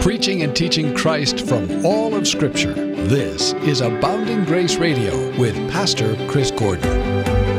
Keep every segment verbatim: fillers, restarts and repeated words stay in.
preaching and teaching Christ from all of Scripture. This is Abounding Grace Radio with Pastor Chris Gordon.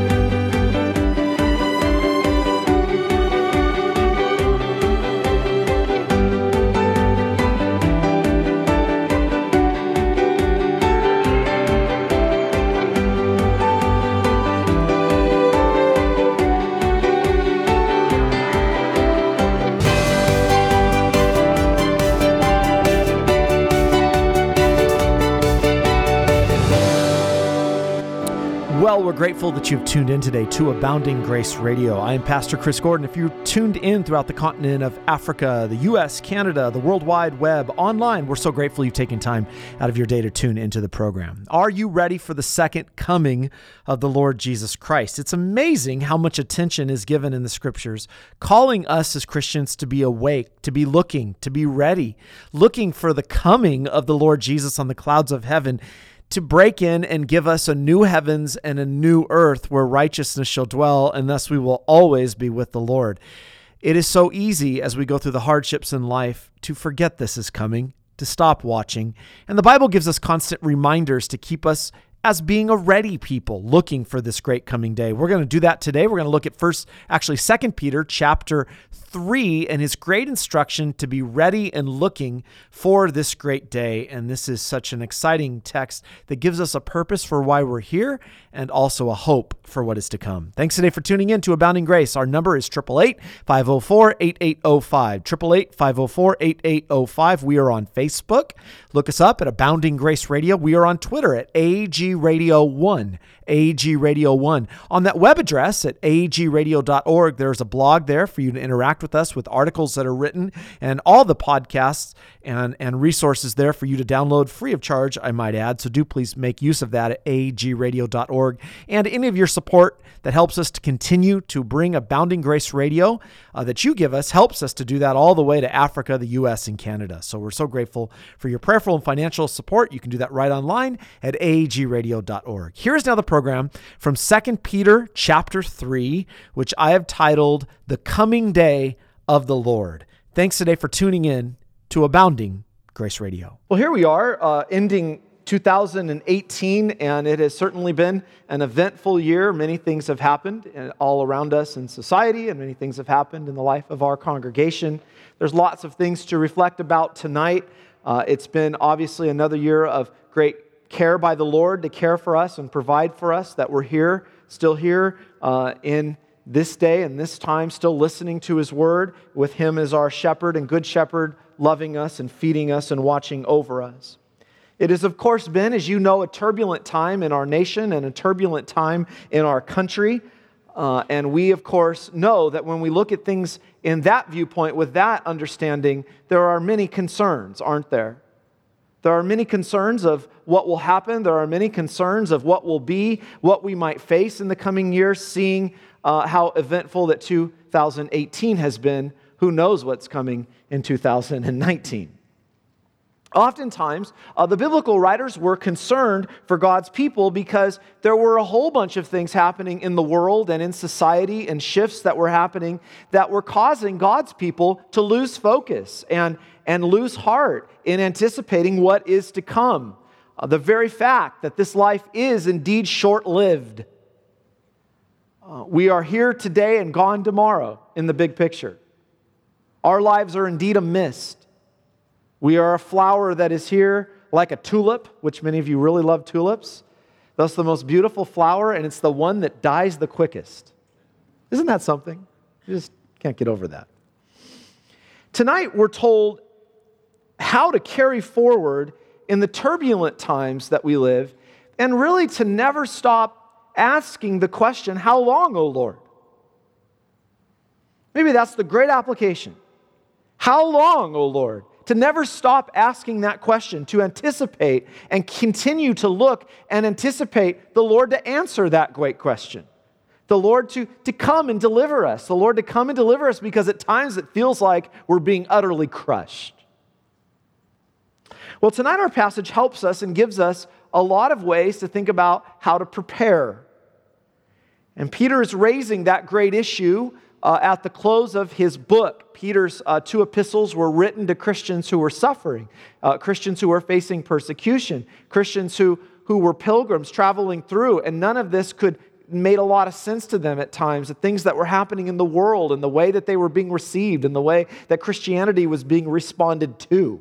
Well, we're grateful that you've tuned in today to Abounding Grace Radio. I am Pastor Chris Gordon. If you're tuned in throughout the continent of Africa, the U S, Canada, the World Wide Web, online, we're so grateful you've taken time out of your day to tune into the program. Are you ready for the second coming of the Lord Jesus Christ? It's amazing how much attention is given in the Scriptures, calling us as Christians to be awake, to be looking, to be ready, looking for the coming of the Lord Jesus on the clouds of heaven, to break in and give us a new heavens and a new earth where righteousness shall dwell, and thus we will always be with the Lord. It is so easy as we go through the hardships in life to forget this is coming, to stop watching. And the Bible gives us constant reminders to keep us as being a ready people looking for this great coming day. We're going to do that today. We're going to look at first, actually Second Peter chapter three and his great instruction to be ready and looking for this great day. And this is such an exciting text that gives us a purpose for why we're here and also a hope for what is to come. Thanks today for tuning in to Abounding Grace. Our number is eight eight eight, five oh four, eight eight oh five, eight eight eight, five oh four, eight eight oh five. We are on Facebook. Look us up at Abounding Grace Radio. We are on Twitter at A G Radio one, A G Radio one. On that web address at a g radio dot org, there's a blog there for you to interact with us with articles that are written and all the podcasts and, and resources there for you to download free of charge, I might add. So do please make use of that at a g radio dot org. And any of your support that helps us to continue to bring Abounding Grace Radio uh, that you give us helps us to do that all the way to Africa, the U S, and Canada. So we're so grateful for your prayerful and financial support. You can do that right online at a g radio dot org. Here's now the program from Second Peter chapter three, which I have titled The Coming Day of the Lord. Thanks today for tuning in to Abounding Grace Radio. Well, here we are, uh, ending two thousand eighteen, and it has certainly been an eventful year. Many things have happened all around us in society, and many things have happened in the life of our congregation. There's lots of things to reflect about tonight. Uh, it's been obviously another year of great care by the Lord to care for us and provide for us, that we're here, still here uh, in this day and this time, still listening to His Word with Him as our shepherd and good shepherd, loving us and feeding us and watching over us. It has, of course, been, as you know, a turbulent time in our nation and a turbulent time in our country. Uh, and we, of course, know that when we look at things in that viewpoint, with that understanding, there are many concerns, aren't there? There are many concerns of what will happen. There are many concerns of what will be, what we might face in the coming years, seeing uh, how eventful that two thousand eighteen has been. Who knows what's coming in two thousand nineteen? Oftentimes, uh, the biblical writers were concerned for God's people because there were a whole bunch of things happening in the world and in society and shifts that were happening that were causing God's people to lose focus and, and lose heart in anticipating what is to come. Uh, the very fact that this life is indeed short-lived. Uh, we are here today and gone tomorrow in the big picture. Our lives are indeed a mist. We are a flower that is here like a tulip, which many of you really love tulips. That's the most beautiful flower, and it's the one that dies the quickest. Isn't that something? You just can't get over that. Tonight, we're told how to carry forward in the turbulent times that we live, and really to never stop asking the question, how long, O Lord? Maybe that's the great application. How long, O Lord? To never stop asking that question, to anticipate and continue to look and anticipate the Lord to answer that great question. The Lord to, to come and deliver us. The Lord to come and deliver us, because at times it feels like we're being utterly crushed. Well, tonight our passage helps us and gives us a lot of ways to think about how to prepare. And Peter is raising that great issue uh, at the close of his book. Peter's uh, two epistles were written to Christians who were suffering, uh, Christians who were facing persecution, Christians who, who were pilgrims traveling through, and none of this could made a lot of sense to them at times, the things that were happening in the world and the way that they were being received and the way that Christianity was being responded to.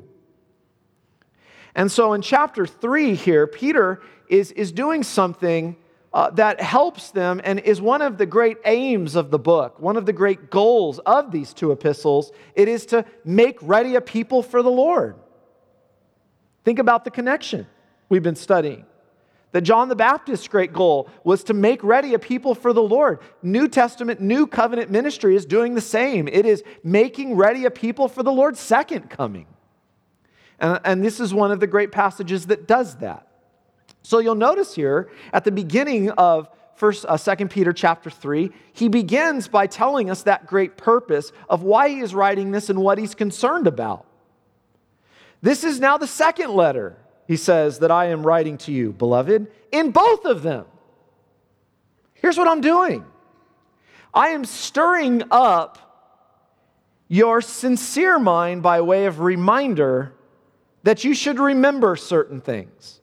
And so in chapter three here, Peter is, is doing something uh, that helps them and is one of the great aims of the book, one of the great goals of these two epistles. It is to make ready a people for the Lord. Think about the connection we've been studying. That John the Baptist's great goal was to make ready a people for the Lord. New Testament, New Covenant ministry is doing the same. It is making ready a people for the Lord's second coming. And, and this is one of the great passages that does that. So you'll notice here at the beginning of First, uh, Second Peter chapter three, he begins by telling us that great purpose of why he is writing this and what he's concerned about. This is now the second letter, he says, that I am writing to you, beloved, in both of them. Here's what I'm doing. I am stirring up your sincere mind by way of reminder that you should remember certain things.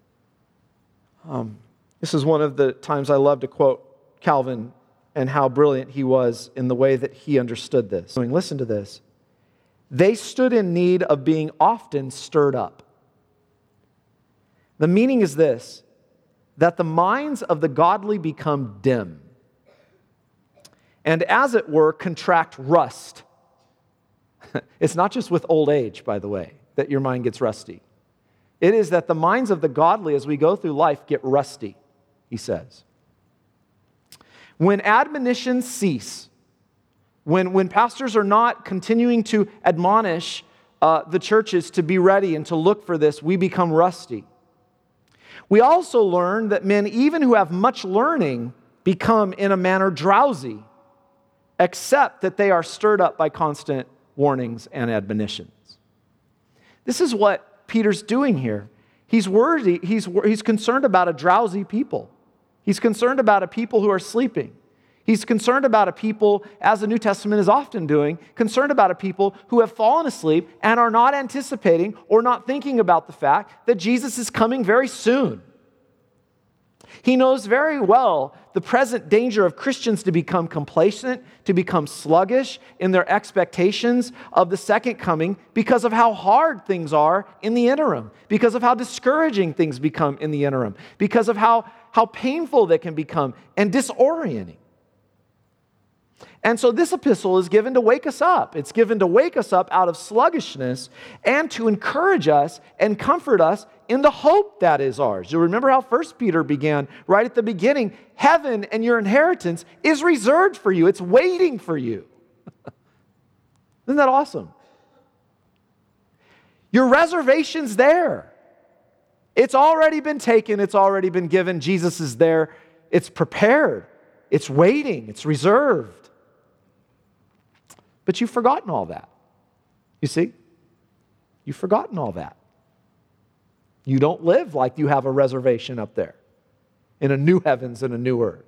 Um, this is one of the times I love to quote Calvin and how brilliant he was in the way that he understood this. Listen to this. They stood in need of being often stirred up. The meaning is this, that the minds of the godly become dim, and as it were, contract rust. It's not just with old age, by the way, that your mind gets rusty. It is that the minds of the godly, as we go through life, get rusty, he says. When admonitions cease, when, when pastors are not continuing to admonish uh, the churches to be ready and to look for this, we become rusty. We also learn that men, even who have much learning, become in a manner drowsy, except that they are stirred up by constant warnings and admonitions. This is what Peter's doing here. He's worried, he's, he's concerned about a drowsy people. He's concerned about a people who are sleeping. He's concerned about a people, as the New Testament is often doing, concerned about a people who have fallen asleep and are not anticipating or not thinking about the fact that Jesus is coming very soon. He knows very well the present danger of Christians to become complacent, to become sluggish in their expectations of the second coming because of how hard things are in the interim, because of how discouraging things become in the interim, because of how, how painful they can become and disorienting. And so this epistle is given to wake us up. It's given to wake us up out of sluggishness and to encourage us and comfort us in the hope that is ours. You'll remember how First Peter began right at the beginning. Heaven and your inheritance is reserved for you. It's waiting for you. Isn't that awesome? Your reservation's there. It's already been taken. It's already been given. Jesus is there. It's prepared. It's waiting. It's reserved. But you've forgotten all that. You see? You've forgotten all that. You don't live like you have a reservation up there in a new heavens and a new earth.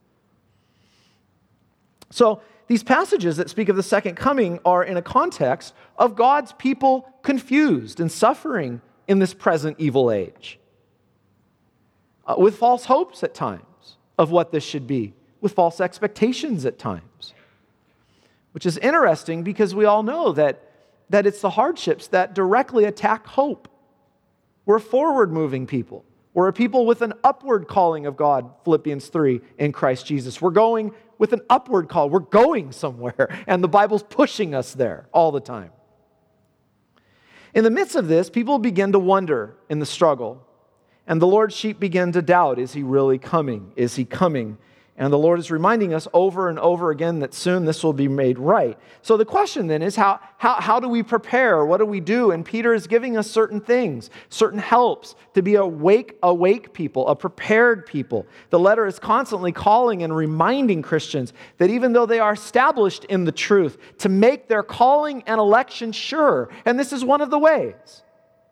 So these passages that speak of the second coming are in a context of God's people confused and suffering in this present evil age, uh, with false hopes at times of what this should be, with false expectations at times. Which is interesting because we all know that, that it's the hardships that directly attack hope. We're a forward-moving people. We're a people with an upward calling of God, Philippians three, in Christ Jesus. We're going with an upward call. We're going somewhere, and the Bible's pushing us there all the time. In the midst of this, people begin to wonder in the struggle, and the Lord's sheep begin to doubt, is he really coming? Is he coming? And the Lord is reminding us over and over again that soon this will be made right. So the question then is, how, how, how do we prepare? What do we do? And Peter is giving us certain things, certain helps to be awake, awake people, a prepared people. The letter is constantly calling and reminding Christians that even though they are established in the truth, to make their calling and election sure. And this is one of the ways.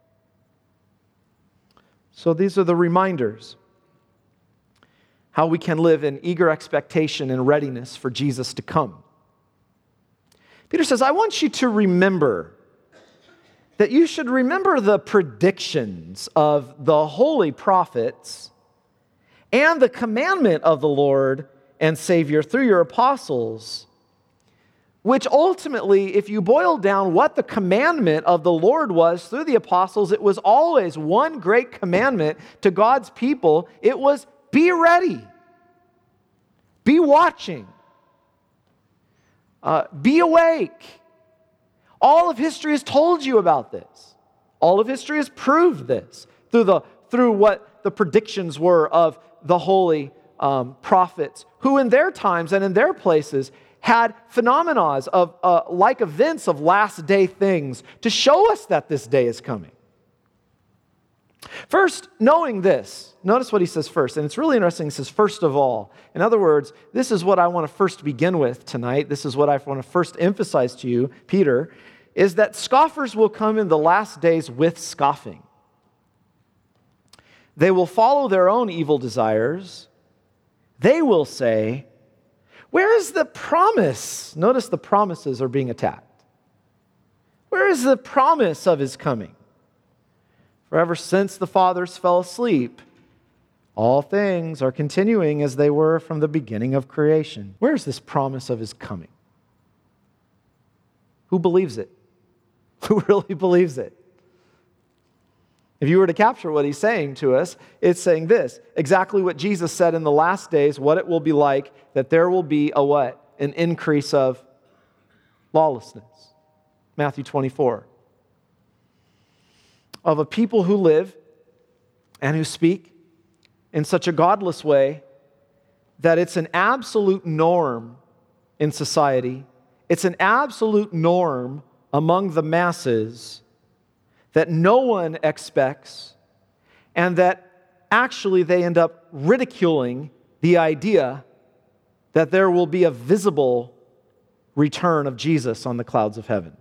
So these are the reminders. How we can live in eager expectation and readiness for Jesus to come. Peter says, I want you to remember that you should remember the predictions of the holy prophets and the commandment of the Lord and Savior through your apostles, which ultimately, if you boil down what the commandment of the Lord was through the apostles, it was always one great commandment to God's people. It was be ready, be watching, uh, be awake. All of history has told you about this. All of history has proved this through the through what the predictions were of the holy um, prophets, who in their times and in their places had phenomena of uh, like events of last day things to show us that this day is coming. First, knowing this, notice what he says first, and it's really interesting. He says, first of all. In other words, this is what I want to first begin with tonight. This is what I want to first emphasize to you, Peter, is that scoffers will come in the last days with scoffing. They will follow their own evil desires. They will say, where is the promise? Notice the promises are being attacked. Where is the promise of his coming? For ever since the fathers fell asleep, all things are continuing as they were from the beginning of creation. Where is this promise of his coming? Who believes it? Who really believes it? If you were to capture what he's saying to us, it's saying this, exactly what Jesus said in the last days, what it will be like, that there will be a what? An increase of lawlessness. Matthew twenty-four. Of a people who live and who speak in such a godless way that it's an absolute norm in society. It's an absolute norm among the masses that no one expects, and that actually they end up ridiculing the idea that there will be a visible return of Jesus on the clouds of heaven.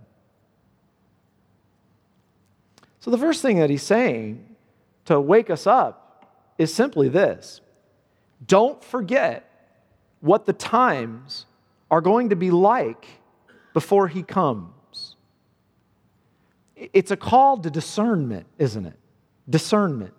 So the first thing that he's saying to wake us up is simply this: don't forget what the times are going to be like before he comes. It's a call to discernment, isn't it? Discernment.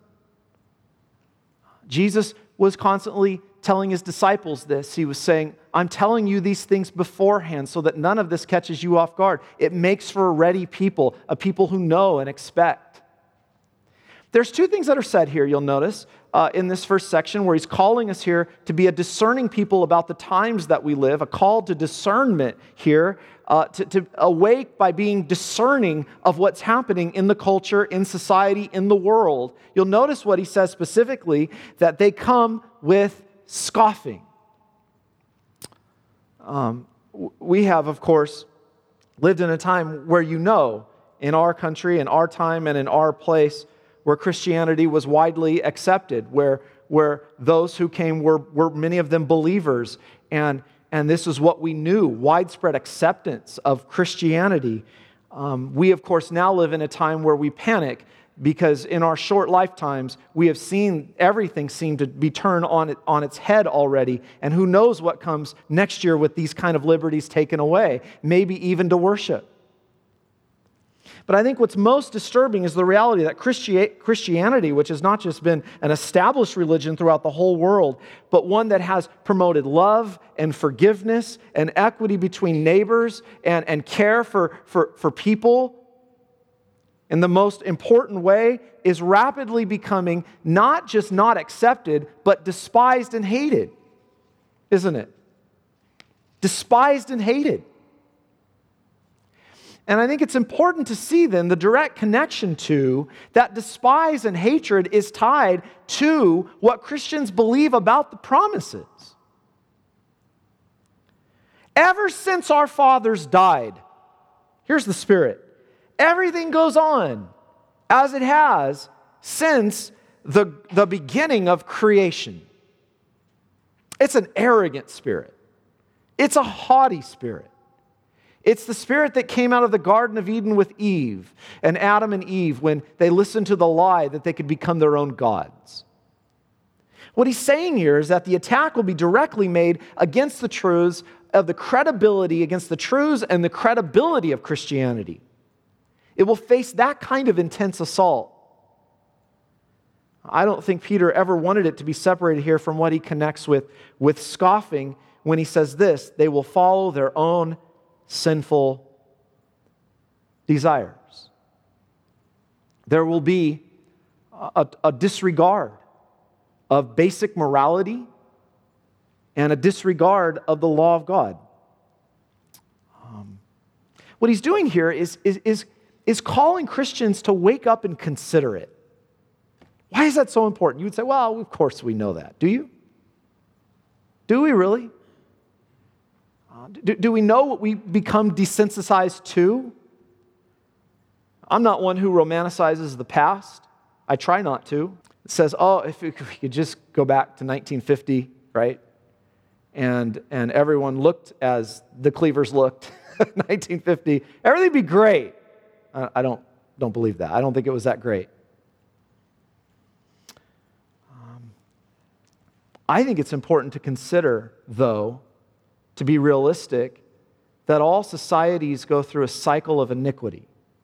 Jesus was constantly telling his disciples this. He was saying, I'm telling you these things beforehand so that none of this catches you off guard. It makes for a ready people, a people who know and expect. There's two things that are said here, you'll notice, uh, in this first section where he's calling us here to be a discerning people about the times that we live, a call to discernment here, uh, to, to awake by being discerning of what's happening in the culture, in society, in the world. You'll notice what he says specifically, that they come with scoffing. Um, we have, of course, lived in a time where you know, in our country, in our time, and in our place, where Christianity was widely accepted, where, where those who came were, were many of them believers, and, and this is what we knew, widespread acceptance of Christianity. Um, we, of course, now live in a time where we panic because in our short lifetimes, we have seen everything seem to be turned on, it, on its head already, and who knows what comes next year with these kind of liberties taken away, maybe even to worship. But I think what's most disturbing is the reality that Christianity, which has not just been an established religion throughout the whole world, but one that has promoted love and forgiveness and equity between neighbors and, and care for, for, for people in the most important way, is rapidly becoming not just not accepted, but despised and hated, isn't it? Despised and hated. And I think it's important to see then the direct connection to that despise and hatred is tied to what Christians believe about the promises. Ever since our fathers died, here's the Spirit, everything goes on as it has since the, the beginning of creation. It's an arrogant spirit. It's a haughty spirit. It's the spirit that came out of the Garden of Eden with Eve and Adam and Eve when they listened to the lie that they could become their own gods. What he's saying here is that the attack will be directly made against the truths of the credibility against the truths and the credibility of Christianity. It will face that kind of intense assault. I don't think Peter ever wanted it to be separated here from what he connects with, with scoffing when he says this: they will follow their own sinful desires. There will be a, a disregard of basic morality and a disregard of the law of God. Um, what he's doing here is, is, is, is calling Christians to wake up and consider it. Why is that so important? You would say, well, of course we know that. Do you? Do we really? Uh, do, do we know what we become desensitized to? I'm not one who romanticizes the past. I try not to. It says, oh, if we could just go back to nineteen fifty, right? And, and everyone looked as the Cleavers looked in nineteen fifty, everything would be great. I, I don't, don't believe that. I don't think it was that great. Um, I think it's important to consider, though, to be realistic, that all societies go through a cycle of iniquity.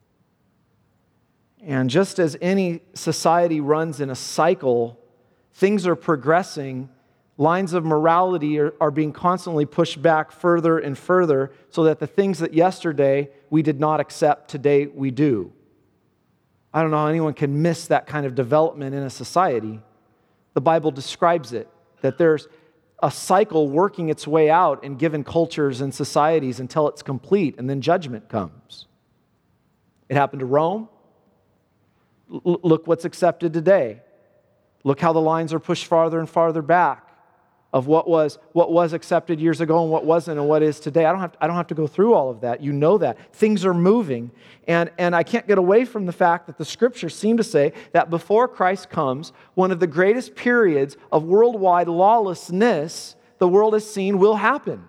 And just as any society runs in a cycle, things are progressing, lines of morality are, are being constantly pushed back further and further so that the things that yesterday we did not accept, today we do. I don't know how anyone can miss that kind of development in a society. The Bible describes it, that there's a cycle working its way out in given cultures and societies until it's complete, and then judgment comes. It happened to Rome. L- look what's accepted today. Look how the lines are pushed farther and farther back of what was what was accepted years ago and what wasn't and what is today. I don't have to, I don't have to go through all of that. You know that. Things are moving. And, and I can't get away from the fact that the Scriptures seem to say that before Christ comes, one of the greatest periods of worldwide lawlessness the world has seen will happen.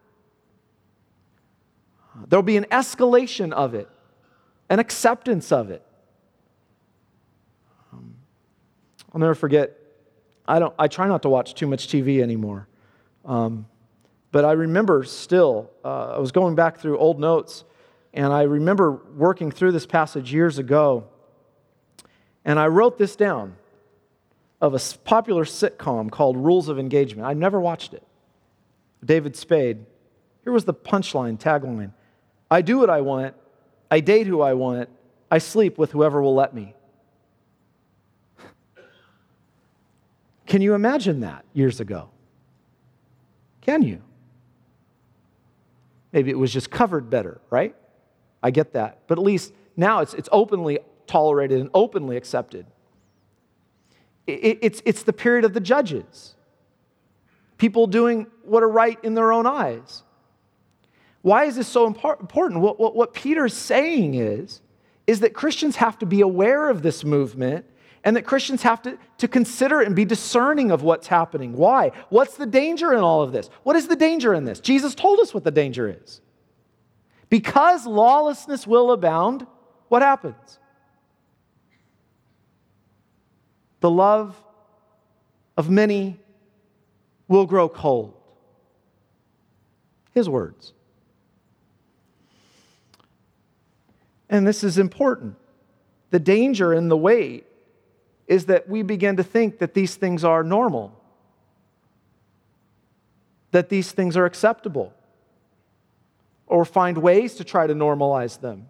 There'll be an escalation of it, an acceptance of it. I'll never forget, I don't. I try not to watch too much T V anymore. Um, but I remember still, uh, I was going back through old notes, and I remember working through this passage years ago, and I wrote this down of a popular sitcom called Rules of Engagement. I'd never watched it. David Spade. Here was the punchline, tagline. I do what I want. I date who I want. I sleep with whoever will let me. Can you imagine that years ago? Can you? Maybe it was just covered better, right? I get that. But at least now it's, it's openly tolerated and openly accepted. It, it's, it's the period of the judges. People doing what are right in their own eyes. Why is this so important? What, what, what Peter's saying is, is that Christians have to be aware of this movement, and that Christians have to, to consider and be discerning of what's happening. Why? What's the danger in all of this? What is the danger in this? Jesus told us what the danger is. Because lawlessness will abound, what happens? The love of many will grow cold. His words. And this is important. The danger in the weight is that we begin to think that these things are normal, that these things are acceptable, or find ways to try to normalize them.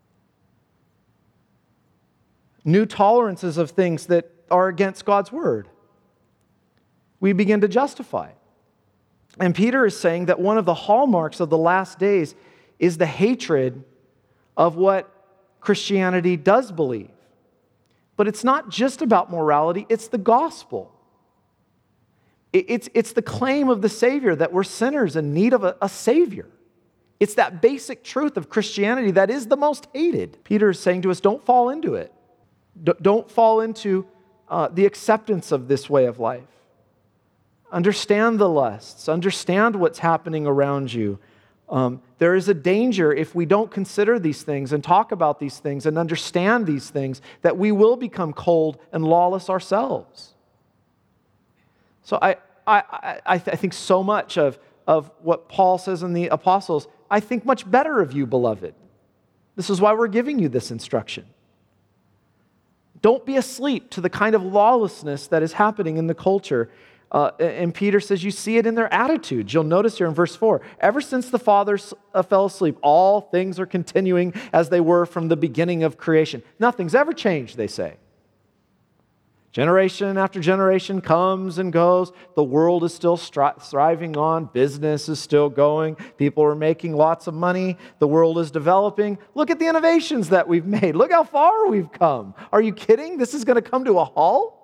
New tolerances of things that are against God's word. We begin to justify. And Peter is saying that one of the hallmarks of the last days is the hatred of what Christianity does believe. But it's not just about morality, it's the gospel. It's, it's the claim of the Savior that we're sinners in need of a, a Savior. It's that basic truth of Christianity that is the most hated. Peter is saying to us, don't fall into it. D- don't fall into uh, the acceptance of this way of life. Understand the lusts. Understand what's happening around you. Um, there is a danger if we don't consider these things and talk about these things and understand these things that we will become cold and lawless ourselves. So I, I, I, I think so much of, of what Paul says in the Apostles, I think much better of you, beloved. This is why we're giving you this instruction. Don't be asleep to the kind of lawlessness that is happening in the culture. Uh, and Peter says you see it in their attitudes. You'll notice here in verse four, ever since the fathers uh, fell asleep, all things are continuing as they were from the beginning of creation. Nothing's ever changed, they say. Generation after generation comes and goes. The world is still stri- thriving on. Business is still going. People are making lots of money. The world is developing. Look at the innovations that we've made. Look how far we've come. Are you kidding? This is going to come to a halt?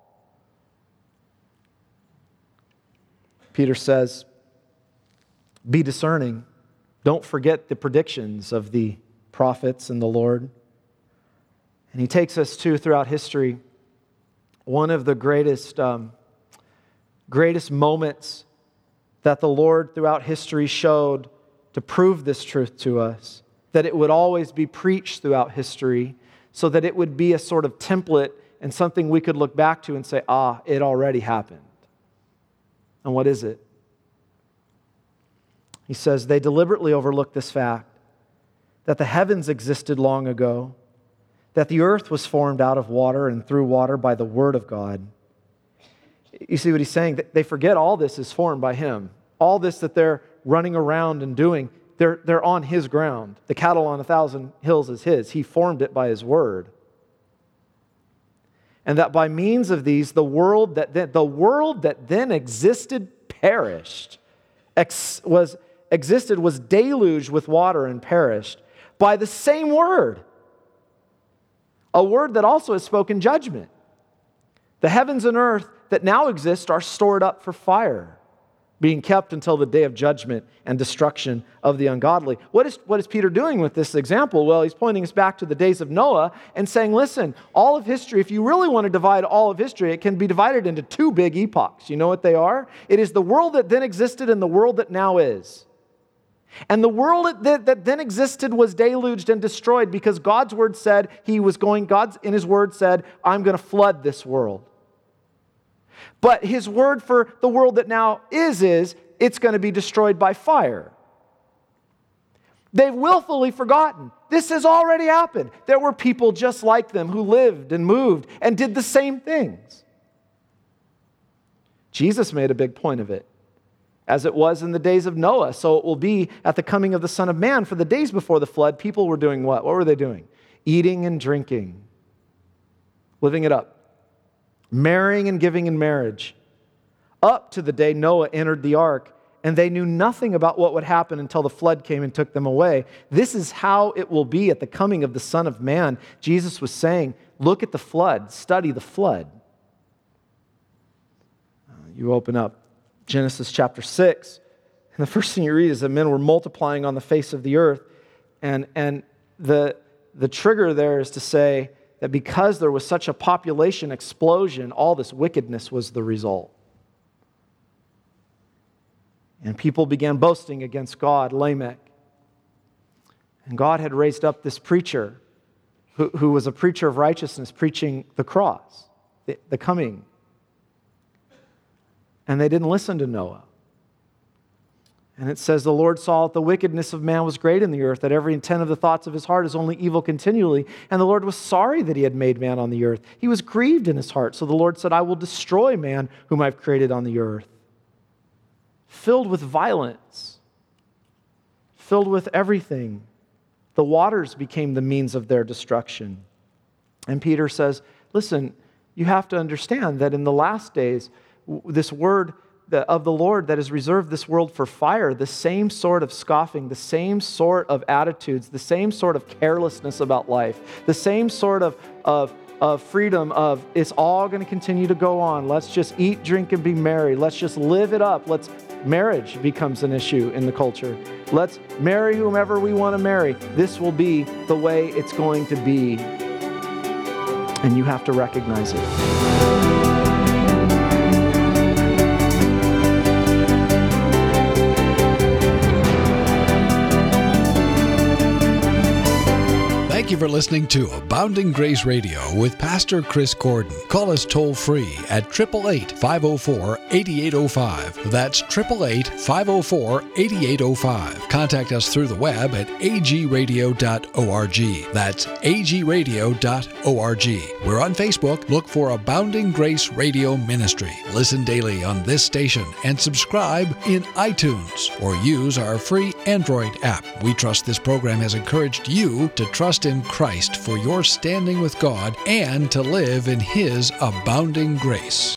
Peter says, be discerning. Don't forget the predictions of the prophets and the Lord. And he takes us to, throughout history, one of the greatest, um, greatest moments that the Lord throughout history showed to prove this truth to us, that it would always be preached throughout history, so that it would be a sort of template and something we could look back to and say, ah, it already happened. And what is it? He says, they deliberately overlooked this fact, that the heavens existed long ago, that the earth was formed out of water and through water by the word of God. You see what he's saying? They forget all this is formed by him. All this that they're running around and doing, they're, they're on his ground. The cattle on a thousand hills is his. He formed it by his word. And that by means of these, the world that then, the world that then existed perished, ex, was existed was deluged with water and perished by the same word. A word that also has spoken judgment. The heavens and earth that now exist are stored up for fire, being kept until the day of judgment and destruction of the ungodly. What is, what is Peter doing with this example? Well, he's pointing us back to the days of Noah and saying, listen, all of history, if you really want to divide all of history, it can be divided into two big epochs. You know what they are? It is the world that then existed and the world that now is. And the world that, that then existed was deluged and destroyed because God's word said he was going, God's in his word said, I'm going to flood this world. But his word for the world that now is, is it's going to be destroyed by fire. They've willfully forgotten. This has already happened. There were people just like them who lived and moved and did the same things. Jesus made a big point of it. As it was in the days of Noah, so it will be at the coming of the Son of Man. For the days before the flood, people were doing what? What were they doing? Eating and drinking, living it up, marrying and giving in marriage, up to the day Noah entered the ark, and they knew nothing about what would happen until the flood came and took them away. This is how it will be at the coming of the Son of Man. Jesus was saying, look at the flood, study the flood. You open up Genesis chapter six, and the first thing you read is that men were multiplying on the face of the earth, and, and the, the trigger there is to say that because there was such a population explosion, all this wickedness was the result. And people began boasting against God, Lamech. And God had raised up this preacher who, who was a preacher of righteousness, preaching the cross, the, the coming. And they didn't listen to Noah. And it says, the Lord saw that the wickedness of man was great in the earth, that every intent of the thoughts of his heart is only evil continually. And the Lord was sorry that he had made man on the earth. He was grieved in his heart. So the Lord said, I will destroy man whom I've created on the earth. Filled with violence, filled with everything. The waters became the means of their destruction. And Peter says, listen, you have to understand that in the last days, this word of the Lord that has reserved this world for fire, the same sort of scoffing, the same sort of attitudes, the same sort of carelessness about life, the same sort of, of, of freedom of it's all going to continue to go on. Let's just eat, drink, and be merry. Let's just live it up. Let's marriage becomes an issue in the culture. Let's marry whomever we want to marry. This will be the way it's going to be. And you have to recognize it. Thank you for listening to Abounding Grace Radio with Pastor Chris Gordon. Call us toll-free at eight eight eight, five oh four, eight eight oh five. That's eight eight eight, five oh four, eight eight oh five. Contact us through the web at a g radio dot org. That's a g radio dot org. We're on Facebook. Look for Abounding Grace Radio Ministry. Listen daily on this station and subscribe in iTunes or use our free Android app. We trust this program has encouraged you to trust in Christ for your standing with God and to live in His abounding grace.